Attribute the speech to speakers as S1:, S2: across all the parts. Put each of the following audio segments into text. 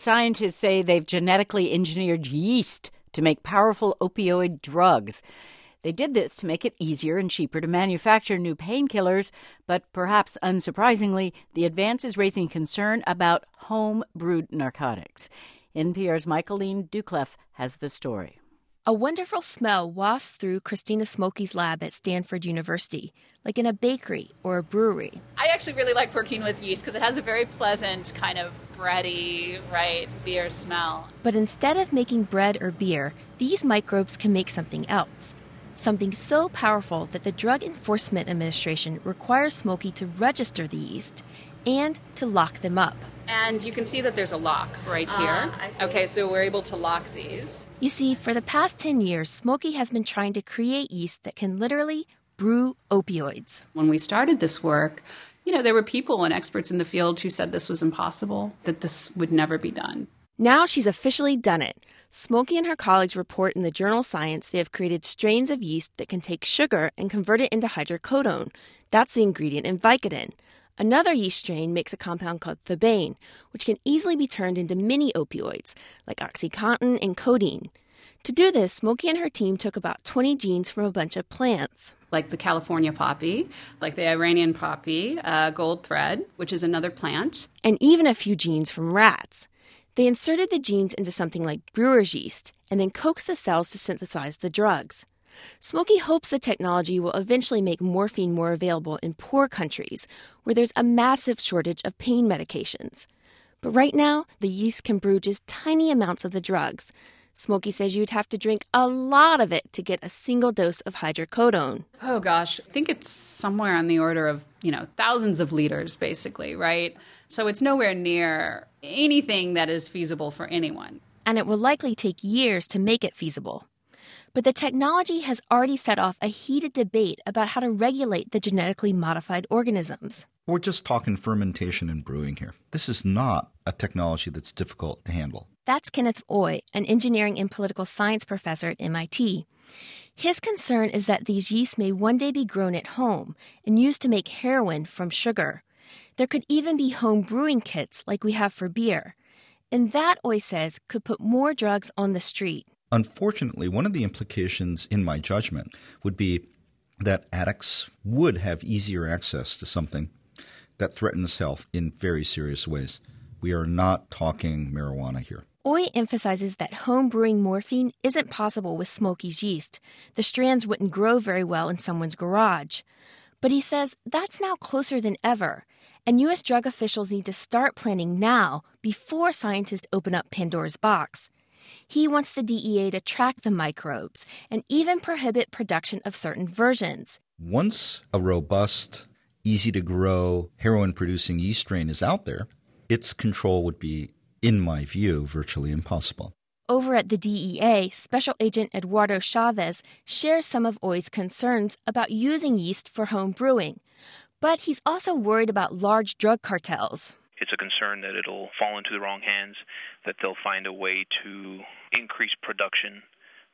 S1: Scientists say they've genetically engineered yeast to make powerful opioid drugs. They did this to make it easier and cheaper to manufacture new painkillers, but perhaps unsurprisingly, the advance is raising concern about home-brewed narcotics. NPR's Michaeline Doucleff has the story.
S2: A wonderful smell wafts through Christina Smokey's lab at Stanford University, like in a bakery or a brewery.
S3: I actually really like working with yeast because it has a very pleasant kind of bready, beer smell.
S2: But instead of making bread or beer, these microbes can make something else. Something so powerful that the Drug Enforcement Administration requires Smokey to register the yeast and to lock them up.
S3: And you can see that there's a lock right here. Okay, so we're able to lock these.
S2: You see, for the past 10 years, Smokey has been trying to create yeast that can literally brew opioids.
S3: When we started this work, there were people and experts in the field who said this was impossible, that this would never be done.
S2: Now she's officially done it. Smokey and her colleagues report in the journal Science they have created strains of yeast that can take sugar and convert it into hydrocodone. That's the ingredient in Vicodin. Another yeast strain makes a compound called thebaine, which can easily be turned into mini opioids, like OxyContin and codeine. To do this, Smokey and her team took about 20 genes from a bunch of plants.
S3: Like the California poppy, like the Iranian poppy, gold thread, which is another plant.
S2: And even a few genes from rats. They inserted the genes into something like brewer's yeast and then coaxed the cells to synthesize the drugs. Smokey hopes the technology will eventually make morphine more available in poor countries where there's a massive shortage of pain medications. But right now, the yeast can brew just tiny amounts of the drugs. Smokey says you'd have to drink a lot of it to get a single dose of hydrocodone.
S3: Oh, gosh. I think it's somewhere on the order of, thousands of liters, basically, right? So it's nowhere near anything that is feasible for anyone.
S2: And it will likely take years to make it feasible. But the technology has already set off a heated debate about how to regulate the genetically modified organisms.
S4: We're just talking fermentation and brewing here. This is not a technology that's difficult to handle.
S2: That's Kenneth Oy, an engineering and political science professor at MIT. His concern is that these yeasts may one day be grown at home and used to make heroin from sugar. There could even be home brewing kits like we have for beer. And that, Oy says, could put more drugs on the street.
S4: Unfortunately, one of the implications in my judgment would be that addicts would have easier access to something that threatens health in very serious ways. We are not talking marijuana here.
S2: Oy emphasizes that home brewing morphine isn't possible with Smokey's yeast. The strands wouldn't grow very well in someone's garage. But he says that's now closer than ever, and U.S. drug officials need to start planning now before scientists open up Pandora's box. He wants the DEA to track the microbes and even prohibit production of certain versions.
S4: Once a robust, easy-to-grow, heroin-producing yeast strain is out there, its control would be, in my view, virtually impossible.
S2: Over at the DEA, Special Agent Eduardo Chavez shares some of Oy's concerns about using yeast for home brewing. But he's also worried about large drug cartels.
S5: It's a concern that it'll fall into the wrong hands, that they'll find a way to increase production,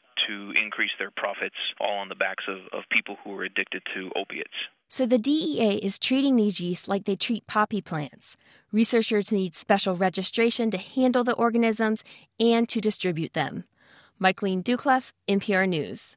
S5: to increase their profits, all on the backs of people who are addicted to opiates.
S2: So the DEA is treating these yeasts like they treat poppy plants. Researchers need special registration to handle the organisms and to distribute them. Michaeline Doucleff, NPR News.